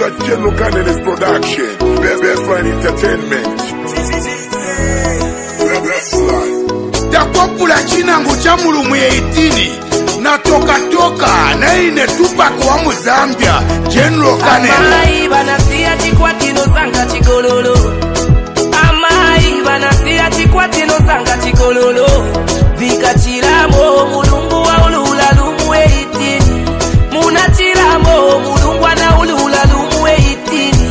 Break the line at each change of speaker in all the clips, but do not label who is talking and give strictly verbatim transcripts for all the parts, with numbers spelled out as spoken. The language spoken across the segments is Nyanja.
got General Canales Production, Best Best Line Entertainment. Best Line.
Takopula chinangu cha mulumu ya itini na toka toka na ine Tupac wa Muzambia General Canales.
Amai banasia chikwati no zanga chigololo. Amai banasia chikwati no zanga chigololo. Vika chiramo mulungu wa ulula lumu itini. Muna chiramo mulungu wa ulula lumu itini.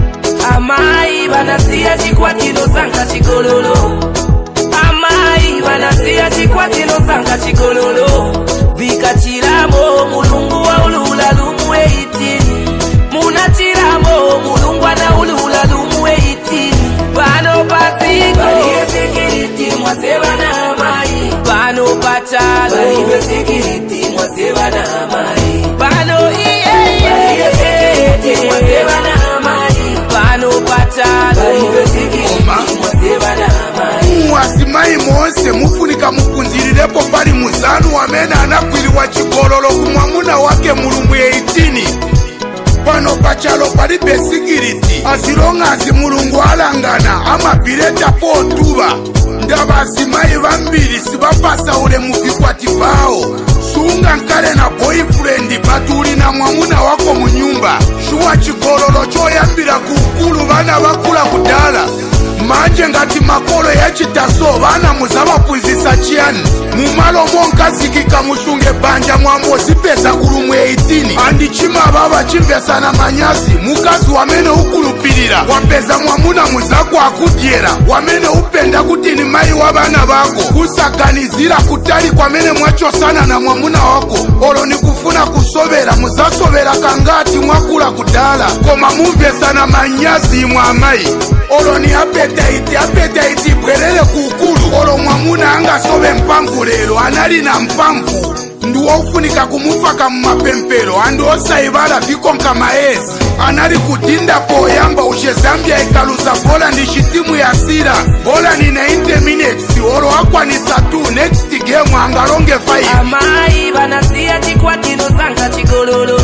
Amai banasia chikwati no zanga chigololo. Amai banasia chikwati no zanga chigololo. Vika chiramo mulungu wa ulula lumu itini. Muna chiramo mulungu wa ulula lumu itini. Bano pasiko baliye security mwaseba na amai. Bano pachalo baliye security mwaseba na amai. Bano iye baliye security mwaseba na amai. Bano pachalo baliye security mwaseba na amai.
Mwasimayi monse mufunika mukunzirirepo pali muzanu wamena anakwili wa chigololo kumwamuna wake mulumu ya itini. Pano pachalo pali besikiriti azilonga azi mulungu alangana ama bileta po tuba. Ndaba azimayi bambiri sibapasa ule mubikwati bao. Sunga nkale na boyfriend batuli na mwamuna wako munyumba. Shuwa chigololo choyambira kukulu bana bakula kudala. Manje ngati makolo ya chitaso bana muzaba punzisa chiani. Mumalo monka zikika musunge banja mwambo zipeza kulumu itini. Andi chima baba chimvesa na manyasi. Mukazi wamene ukulupilira wapeza mwamuna muzako akudyera. Wamene upenda kuti ni mai wabana bako. Kusaganizira kutali kwa mene mwacho sana na mwamuna wako. Olo ni kufuna kusobera muzasobera kangati mwakula kudala. Koma mumvesa na manyasi mwamai. Olo ni appetite, appetite bwelele kukulu. Olo mwamuna anga sobe mpamvu lelo, anali na mpamvu. Nduwa ufunika kumufaka mumapempelo, ando osaibala vikonka maezi. Anali kutinda po yamba ushe Zambia ikaluza bola ni shitimu ya sira. Bola ni ninety minutes, olo akwa ni satu, next game angalonge five.
Amai banasia chikwati no zanga chigololo.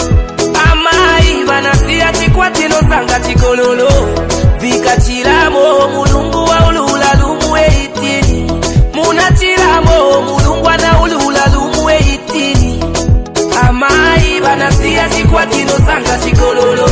Amai banasia chikwati no zanga chigololo. Vika chiramo mulungu wa ulula lumu itini. Muna chiramo mulungu wa ulula lumu itini. Amai banasia chikwati no zanga chigololo.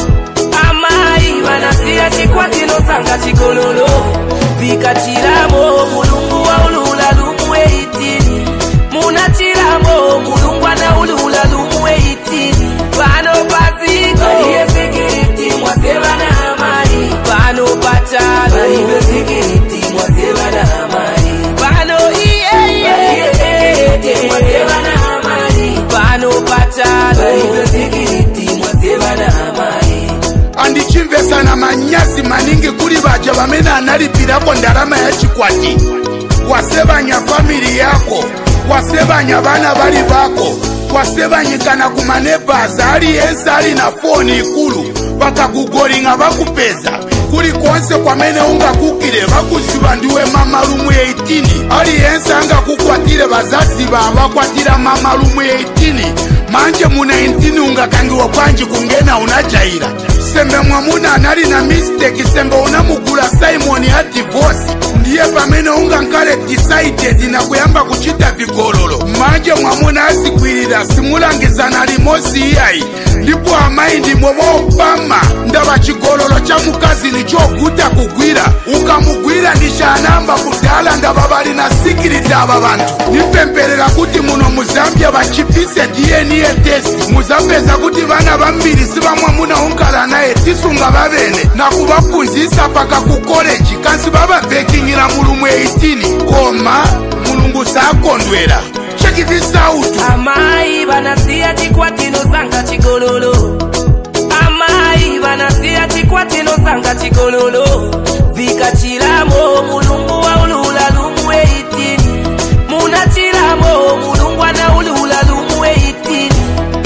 Amai banasia chikwati no zanga chigololo. Vika chiramo mulungu wa ulula lumu itini. Muna chiramo mulungu wa ulula lumu itini. Bano pasiko baliye security mwaseba na amai. Bano pachalo baliye security mwaseba na amai. Bano iye baliye security mwaseba na amai. Bano pachalo baliye security mwaseba na amai.
Andi chimvesa na manyasi maningi kuli baja bamena analipirako ndarama ya chikwati. Wasebanya family yako, wasebanya bana bali bako, wasebanyikana kumanebaza ali yensa ali na foni ikulu. Baka kugolinga bakupeza kuli konse kwa mene unga kukile bakuziba ndiwe mama lumu itini. Ali yensa anga kukwatile bazazi baba kwatila mama lumu itini. Manje muna itini unga kangiwa kwanji kungena unajaira. Sembe mwamuna anali na mistake, sembe unamugula Simon ya divorce. Ndiye pamene unga nkale decided na kuyamba kuchita vigololo. Manje mwamuna asikwilira simulangiza na limosi iyai. Ndipo amayi ndi mwobo Obama. Ndaba chigololo cha mukazi ni chovuta kugwira. Ukamugwira ndisha anamba kudala ndaba bali na sikirita aba bantu. Nipemperera kuti muno Muzambia bachipise D N A test. Muzapeza kuti bana bambiri siba mwamuna unkala naye tisunga babene. Na kubapunzisa paka ku college kansi baba bekingira mulumu itini. Koma mulungu sakondwera. Check this out.
Amai banasia chikwati no zanga chigololo. Amai banasia chikwati no zanga chigololo. Vika chiramo mulungu wa ulula lumu itini. Muna chiramo mulungu wa ulula lumu itini.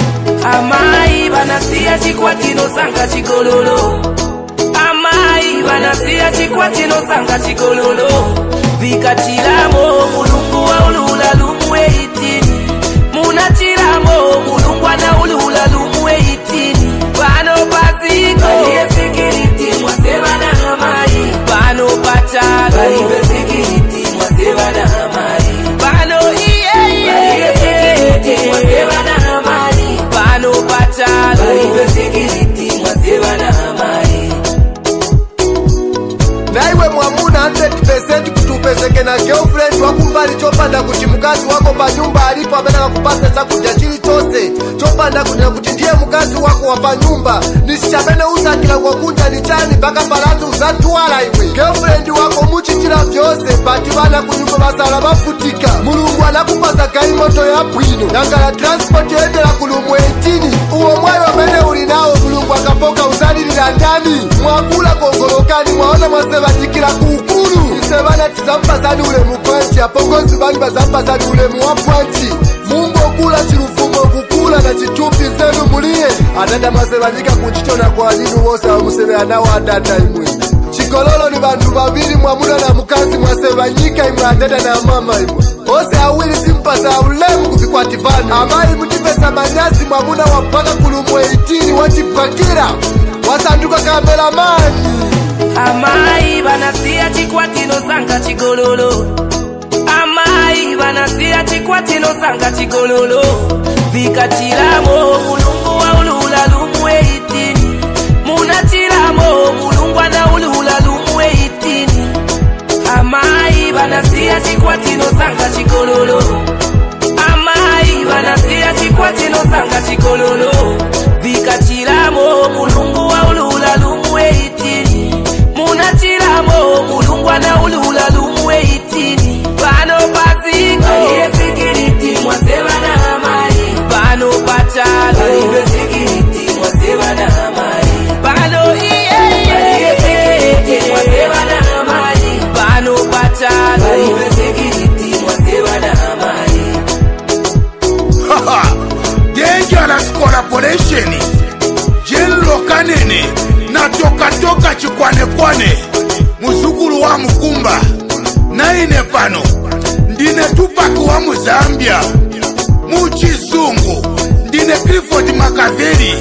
Amai banasia chikwati no zanga chigololo. Amai banasia chikwati no zanga chigololo. Vika chiramo mulungu wa ulula lumu itini. Muna chiramo mulungu wa ulula lumu itini. Bano Palibe security mwaseba na amai.
Naiwe mwamuna one hundred percent kutupezeke na girlfriend wakumbali chopanda kuti mukazi wako pa nyumba alipo amena kakupasa chakudya chili chose chopanda kuti nakuti ndiye mukazi wako wa pa nyumba nisichamene usakila kwa kunja ni chani mpaka palazi uzatwala iwe girlfriend wako muchichira vyose pati vana kunyumba basala bafutika mulungu anakupasa kaimoto ya bwino nangala transport yoendela kulumu eighteen uwo mwayo amene uli nawo mulungu akapoka uzalilira ndani mwakula kongolokani mwaona mwaseba tikila kukulu isebana tizampasani ule mukwanchi apongozi bali bazampasani ule muwapwanchi mungu okula chilufumo kukula na chitupi zenu muliye atata mwasebanyika kuchichona kwa ninu wose wamusebe anawo atata imwe chikololo ni bandu babili mwamuna na mukazi mwasebanyika imwe atata na mama imwe ose awili simpasa ulemu kufikwativani amai mutipesa manyasi mwamuna wapaka kulumu eighteen watipakira wasanduka kameramani.
Amai banasia chikwatino sanga chigololo. Amai banasia chikwatino sanga chigololo. Vika chilamo mulungu wa ulula lumu eighteen. Muna chilamo mulungu na ulula lumu eighteen. Amai banasia chikwatino sanga chigololo. Amai banasia chikwatino sanga chigololo. Vika chilamo mulungu wa ulula lumu eighteen. Muna chilamo mulungu na ulula lumu eighteen. Bano pasiko palibe security mwaseba na amai. Bano pachalo palibe security mwaseba na amai. Bano iye palibe security mwaseba na amai. Bano pachalo palibe security mwaseba na amai.
Haha, dangerous collaboration. Jenlo kanene na toka toka chikwane kwane muzukuru wa Mukumba naine pano ndine Tupac wa Muzambia muchizungu ndine Clifford Makaveli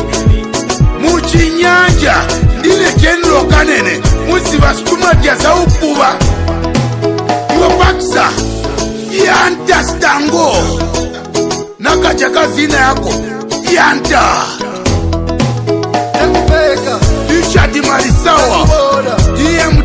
muchinyanja ndine Jenlo kanene musiva stumatia za ukuba iwe baksa yanta stango nakachaka zina yako yanta
Ekupeka
Richard Marisawa D M